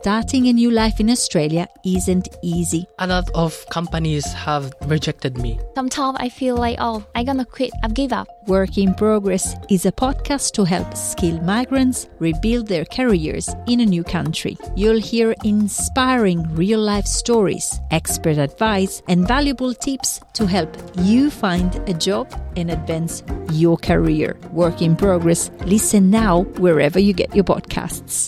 starting a new life in Australia isn't easy. A lot of companies have rejected me. Sometimes I feel like, I'm gonna quit, I've give up. Work in Progress is a podcast to help skilled migrants rebuild their careers in a new country. You'll hear inspiring real-life stories, expert advice, and valuable tips to help you find a job and advance your career. Work in Progress. Listen now wherever you get your podcasts.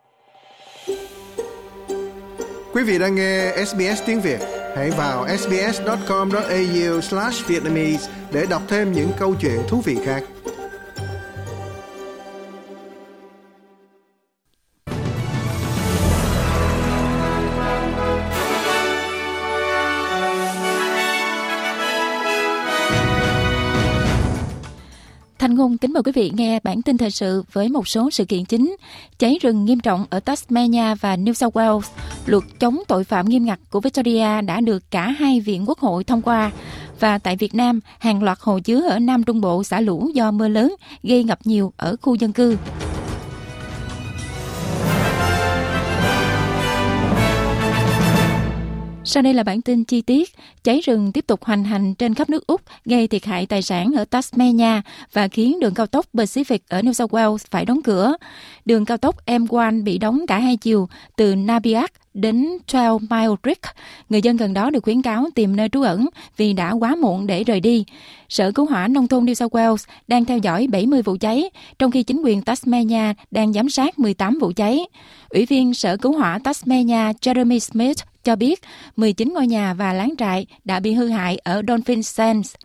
Quý vị đang nghe SBS tiếng Việt. Hãy vào sbs.com.au/Vietnamese để đọc thêm những câu chuyện thú vị khác. Thanh Ngôn kính mời quý vị nghe bản tin thời sự với một số sự kiện chính. Cháy rừng nghiêm trọng ở Tasmania và New South Wales. Luật chống tội phạm nghiêm ngặt của Victoria đã được cả hai viện quốc hội thông qua. Và tại Việt Nam, hàng loạt hồ chứa ở Nam Trung Bộ xả lũ do mưa lớn gây ngập nhiều ở khu dân cư. Sau đây là bản tin chi tiết. Cháy rừng tiếp tục hoành hành trên khắp nước Úc, gây thiệt hại tài sản ở Tasmania và khiến đường cao tốc Pacific ở New South Wales phải đóng cửa. Đường cao tốc M1 bị đóng cả hai chiều từ Napier đến 12 Mile Creek. Người dân gần đó được khuyến cáo tìm nơi trú ẩn vì đã quá muộn để rời đi. Sở Cứu hỏa Nông thôn New South Wales đang theo dõi 70 vụ cháy, trong khi chính quyền Tasmania đang giám sát 18 vụ cháy. Ủy viên Sở Cứu hỏa Tasmania Jeremy Smith cho biết 19 ngôi nhà và láng trại đã bị hư hại ở Dolphin Sands.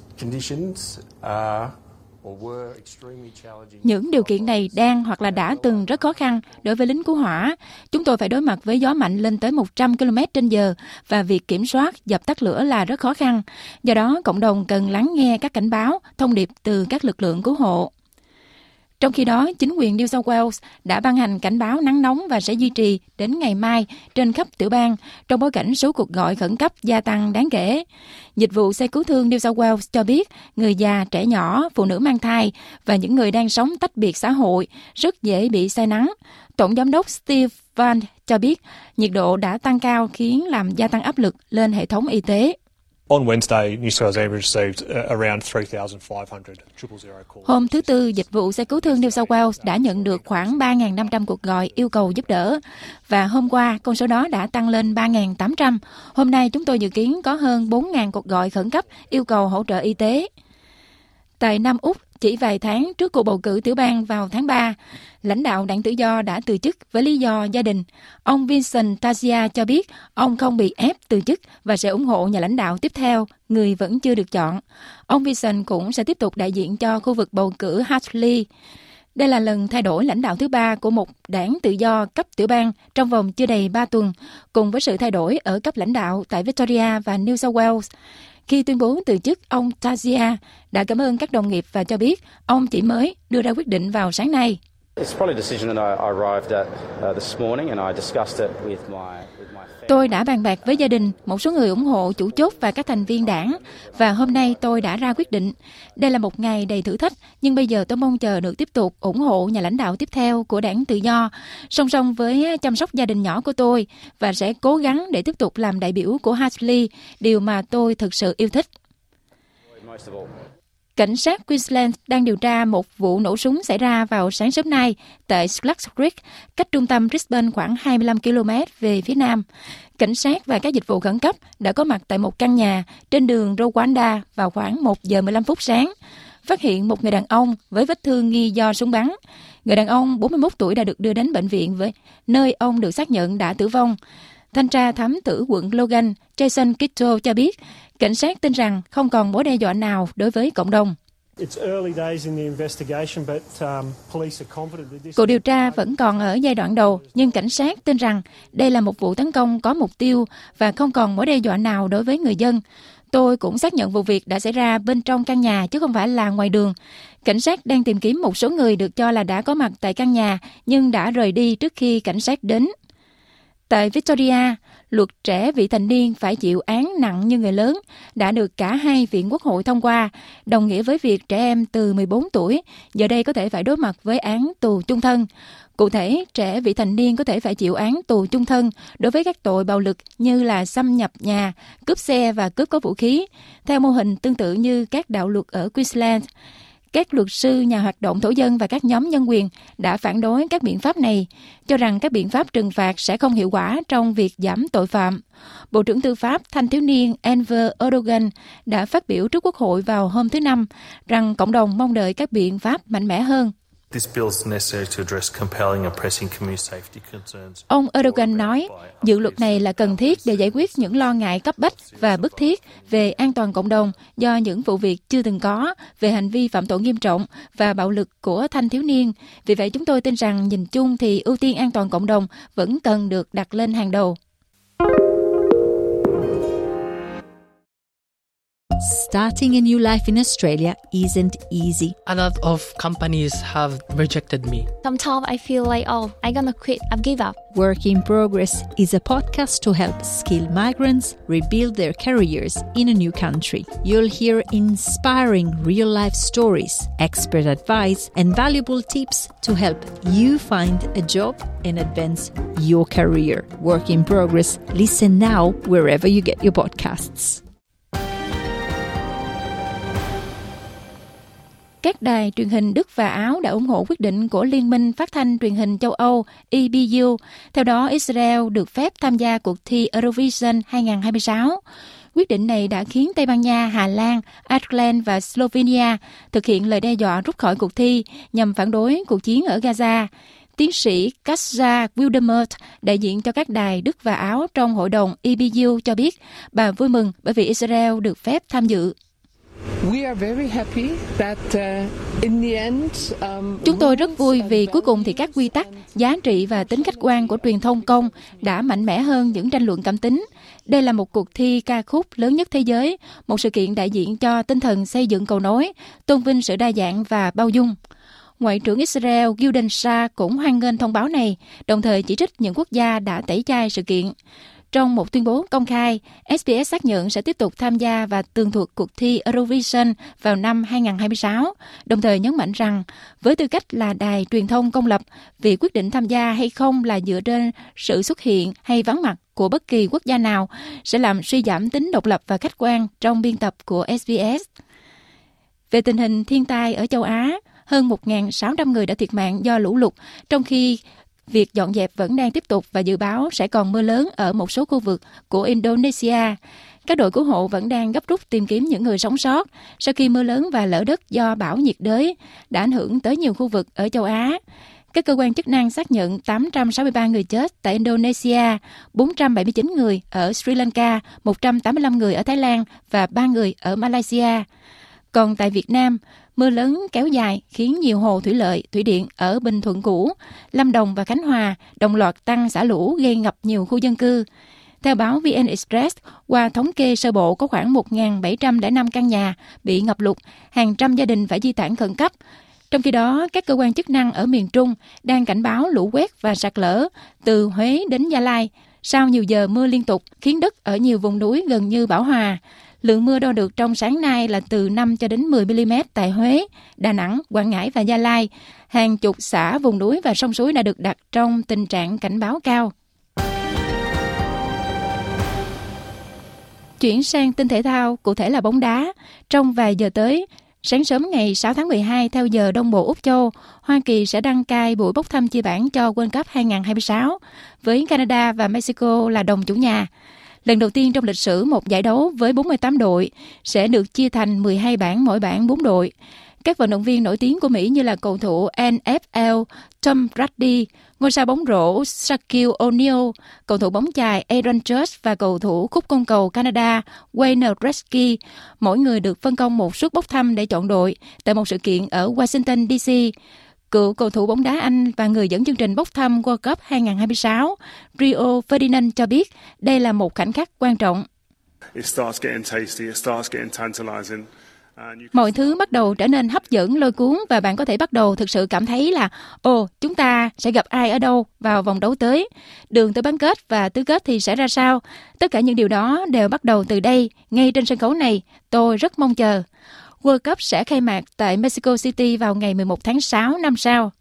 Những điều kiện này đang hoặc là đã từng rất khó khăn đối với lính cứu hỏa. Chúng tôi phải đối mặt với gió mạnh lên tới 100 km/h và việc kiểm soát, dập tắt lửa là rất khó khăn. Do đó, cộng đồng cần lắng nghe các cảnh báo, thông điệp từ các lực lượng cứu hộ. Trong khi đó, chính quyền New South Wales đã ban hành cảnh báo nắng nóng và sẽ duy trì đến ngày mai trên khắp tiểu bang trong bối cảnh số cuộc gọi khẩn cấp gia tăng đáng kể. Dịch vụ xe cứu thương New South Wales cho biết người già, trẻ nhỏ, phụ nữ mang thai và những người đang sống tách biệt xã hội rất dễ bị say nắng. Tổng giám đốc Steve Van cho biết nhiệt độ đã tăng cao khiến làm gia tăng áp lực lên hệ thống y tế. On Wednesday, New South Wales received around 3,500 000 calls. Hôm thứ Tư, dịch vụ xe cứu thương New South Wales đã nhận được khoảng 3.500 cuộc gọi yêu cầu giúp đỡ. Và hôm qua, con số đó đã tăng lên 3.800. Hôm nay, chúng tôi dự kiến có hơn 4.000 cuộc gọi khẩn cấp yêu cầu hỗ trợ y tế. Tại Nam Úc, chỉ vài tháng trước cuộc bầu cử tiểu bang vào tháng 3, lãnh đạo đảng Tự do đã từ chức với lý do gia đình. Ông Vincent Tassia cho biết ông không bị ép từ chức và sẽ ủng hộ nhà lãnh đạo tiếp theo, người vẫn chưa được chọn. Ông Vincent cũng sẽ tiếp tục đại diện cho khu vực bầu cử Hartley. Đây là lần thay đổi lãnh đạo thứ 3 của một đảng tự do cấp tiểu bang trong vòng chưa đầy 3 tuần, cùng với sự thay đổi ở cấp lãnh đạo tại Victoria và New South Wales. Khi tuyên bố từ chức, ông Tassia đã cảm ơn các đồng nghiệp và cho biết ông chỉ mới đưa ra quyết định vào sáng nay. Tôi đã bàn bạc với gia đình, một số người ủng hộ chủ chốt và các thành viên đảng, và hôm nay tôi đã ra quyết định. Đây là một ngày đầy thử thách, nhưng bây giờ tôi mong chờ được tiếp tục ủng hộ nhà lãnh đạo tiếp theo của đảng Tự do, song song với chăm sóc gia đình nhỏ của tôi, và sẽ cố gắng để tiếp tục làm đại biểu của Hartley, điều mà tôi thực sự yêu thích. Cảnh sát Queensland đang điều tra một vụ nổ súng xảy ra vào sáng sớm nay tại Slugs Creek, cách trung tâm Brisbane khoảng 25 km về phía nam. Cảnh sát và các dịch vụ khẩn cấp đã có mặt tại một căn nhà trên đường Rwanda vào khoảng 1 giờ 15 phút sáng, phát hiện một người đàn ông với vết thương nghi do súng bắn. Người đàn ông 41 tuổi đã được đưa đến bệnh viện nơi ông được xác nhận đã tử vong. Thanh tra thám tử quận Logan Jason Kitto cho biết cảnh sát tin rằng không còn mối đe dọa nào đối với cộng đồng. Cuộc điều tra vẫn còn ở giai đoạn đầu, nhưng cảnh sát tin rằng đây là một vụ tấn công có mục tiêu và không còn mối đe dọa nào đối với người dân. Tôi cũng xác nhận vụ việc đã xảy ra bên trong căn nhà chứ không phải là ngoài đường. Cảnh sát đang tìm kiếm một số người được cho là đã có mặt tại căn nhà nhưng đã rời đi trước khi cảnh sát đến. Tại Victoria, luật trẻ vị thành niên phải chịu án nặng như người lớn đã được cả hai viện quốc hội thông qua, đồng nghĩa với việc trẻ em từ 14 tuổi giờ đây có thể phải đối mặt với án tù chung thân. Cụ thể, trẻ vị thành niên có thể phải chịu án tù chung thân đối với các tội bạo lực như là xâm nhập nhà, cướp xe và cướp có vũ khí, theo mô hình tương tự như các đạo luật ở Queensland. Các luật sư, nhà hoạt động thổ dân và các nhóm nhân quyền đã phản đối các biện pháp này, cho rằng các biện pháp trừng phạt sẽ không hiệu quả trong việc giảm tội phạm. Bộ trưởng Tư pháp Thanh thiếu niên Enver Erdogan đã phát biểu trước Quốc hội vào hôm thứ Năm rằng cộng đồng mong đợi các biện pháp mạnh mẽ hơn. Ông Erdogan nói, dự luật này là cần thiết để giải quyết những lo ngại cấp bách và bức thiết về an toàn cộng đồng do những vụ việc chưa từng có về hành vi phạm tội nghiêm trọng và bạo lực của thanh thiếu niên. Vì vậy chúng tôi tin rằng nhìn chung thì ưu tiên an toàn cộng đồng vẫn cần được đặt lên hàng đầu. Starting a new life in Australia isn't easy. A lot of companies have rejected me. Sometimes I feel like, I'm gonna quit, I've give up. Work in Progress is a podcast to help skilled migrants rebuild their careers in a new country. You'll hear inspiring real-life stories, expert advice, and valuable tips to help you find a job and advance your career. Work in Progress. Listen now wherever you get your podcasts. Các đài truyền hình Đức và Áo đã ủng hộ quyết định của Liên minh Phát thanh Truyền hình châu Âu EBU. Theo đó, Israel được phép tham gia cuộc thi Eurovision 2026. Quyết định này đã khiến Tây Ban Nha, Hà Lan, Ireland và Slovenia thực hiện lời đe dọa rút khỏi cuộc thi nhằm phản đối cuộc chiến ở Gaza. Tiến sĩ Katja Wildemert, đại diện cho các đài Đức và Áo trong hội đồng EBU cho biết bà vui mừng bởi vì Israel được phép tham dự. Chúng tôi rất vui vì cuối cùng thì các quy tắc, giá trị và tính khách quan của truyền thông công đã mạnh mẽ hơn những tranh luận cảm tính. Đây là một cuộc thi ca khúc lớn nhất thế giới, một sự kiện đại diện cho tinh thần xây dựng cầu nối, tôn vinh sự đa dạng và bao dung. Ngoại trưởng Israel Gideon Saar cũng hoan nghênh thông báo này, đồng thời chỉ trích những quốc gia đã tẩy chay sự kiện. Trong một tuyên bố công khai, SBS xác nhận sẽ tiếp tục tham gia và tường thuật cuộc thi Eurovision vào năm 2026, đồng thời nhấn mạnh rằng với tư cách là đài truyền thông công lập, việc quyết định tham gia hay không là dựa trên sự xuất hiện hay vắng mặt của bất kỳ quốc gia nào sẽ làm suy giảm tính độc lập và khách quan trong biên tập của SBS. Về tình hình thiên tai ở châu Á, hơn 1.600 người đã thiệt mạng do lũ lụt, trong khi việc dọn dẹp vẫn đang tiếp tục và dự báo sẽ còn mưa lớn ở một số khu vực của Indonesia. Các đội cứu hộ vẫn đang gấp rút tìm kiếm những người sống sót sau khi mưa lớn và lở đất do bão nhiệt đới đã ảnh hưởng tới nhiều khu vực ở châu Á. Các cơ quan chức năng xác nhận 863 người chết tại Indonesia, 479 người ở Sri Lanka, 185 người ở Thái Lan và 3 người ở Malaysia. Còn tại Việt Nam, mưa lớn kéo dài khiến nhiều hồ thủy lợi, thủy điện ở Bình Thuận cũ, Lâm Đồng và Khánh Hòa đồng loạt tăng xả lũ gây ngập nhiều khu dân cư. Theo báo VN Express, qua thống kê sơ bộ có khoảng 1.705 căn nhà bị ngập lụt, hàng trăm gia đình phải di tản khẩn cấp. Trong khi đó, các cơ quan chức năng ở miền Trung đang cảnh báo lũ quét và sạt lở từ Huế đến Gia Lai. Sau nhiều giờ mưa liên tục khiến đất ở nhiều vùng núi gần như bão hòa. Lượng mưa đo được trong sáng nay là từ 5 cho đến 10 mm tại Huế, Đà Nẵng, Quảng Ngãi và Gia Lai. Hàng chục xã vùng núi và sông suối đã được đặt trong tình trạng cảnh báo cao. Chuyển sang tin thể thao, cụ thể là bóng đá. Trong vài giờ tới, sáng sớm ngày 6 tháng 12 theo giờ Đông Bộ Úc Châu, Hoa Kỳ sẽ đăng cai buổi bốc thăm chia bảng cho World Cup 2026 với Canada và Mexico là đồng chủ nhà. Lần đầu tiên trong lịch sử một giải đấu với 48 đội sẽ được chia thành 12 bảng, mỗi bảng 4 đội. Các vận động viên nổi tiếng của Mỹ như là cầu thủ NFL Tom Brady, ngôi sao bóng rổ Shaquille O'Neal, cầu thủ bóng chày Aaron Judge và cầu thủ khúc côn cầu Canada Wayne Gretzky, mỗi người được phân công một suất bốc thăm để chọn đội tại một sự kiện ở Washington DC. Cựu cầu thủ bóng đá Anh và người dẫn chương trình bốc thăm World Cup 2026, Rio Ferdinand cho biết đây là một khoảnh khắc quan trọng. Mọi thứ bắt đầu trở nên hấp dẫn, lôi cuốn và bạn có thể bắt đầu thực sự cảm thấy là chúng ta sẽ gặp ai ở đâu vào vòng đấu tới. Đường tới bán kết và tứ kết thì sẽ ra sao? Tất cả những điều đó đều bắt đầu từ đây, ngay trên sân khấu này. Tôi rất mong chờ. World Cup sẽ khai mạc tại Mexico City vào ngày 11 tháng 6 năm sau.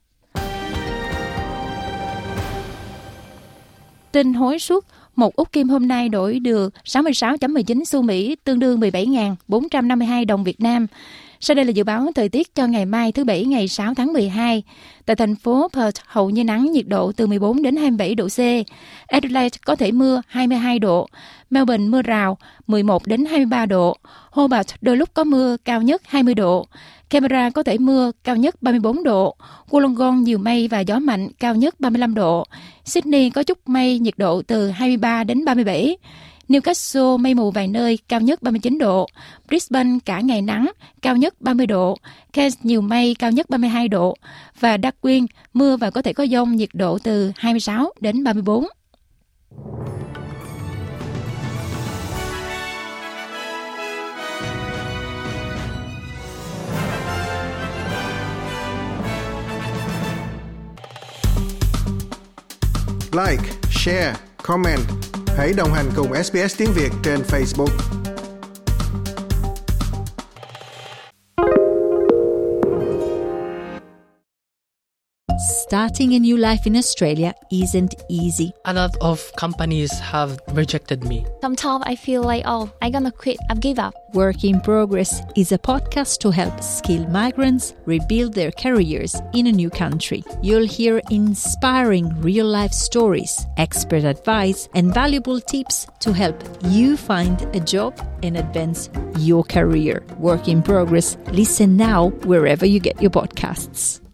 Tin hối suất, một út kim hôm nay đổi được 66.19 xu Mỹ, tương đương 17.452 đồng Việt Nam. Sau đây là dự báo thời tiết cho ngày mai thứ Bảy ngày 6 tháng 12. Tại thành phố Perth hầu như nắng, nhiệt độ từ 14 đến 27 độ C. Adelaide có thể mưa 22 độ. Melbourne mưa rào 11 đến 23 độ. Hobart đôi lúc có mưa, cao nhất 20 độ. Canberra có thể mưa, cao nhất 34 độ. Wollongong nhiều mây và gió mạnh, cao nhất 35 độ. Sydney có chút mây, nhiệt độ từ 23 đến 37. Newcastle mây mù vài nơi, cao nhất 39 độ. Brisbane cả ngày nắng, cao nhất 30 độ. Cairns nhiều mây, cao nhất 32 độ. Và Darwin mưa và có thể có dông, nhiệt độ từ 26 đến 34. Like, share, comment. Hãy đồng hành cùng SBS tiếng Việt trên Facebook. Starting a new life in Australia isn't easy. A lot of companies have rejected me. Sometimes I feel like, I'm gonna quit. I've give up. Work in Progress is a podcast to help skilled migrants rebuild their careers in a new country. You'll hear inspiring real-life stories, expert advice, and valuable tips to help you find a job and advance your career. Work in Progress. Listen now wherever you get your podcasts.